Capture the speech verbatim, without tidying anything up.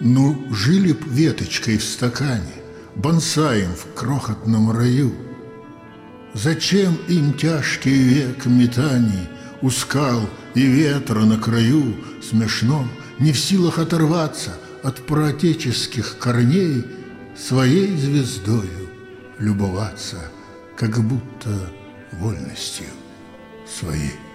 Ну, жили б веточкой в стакане, бонсаем в крохотном раю. Зачем им тяжкий век метаний у скал и ветра на краю? Смешно, не в силах оторваться от праотеческих корней, своей звездою любоваться, как будто вольностью своей.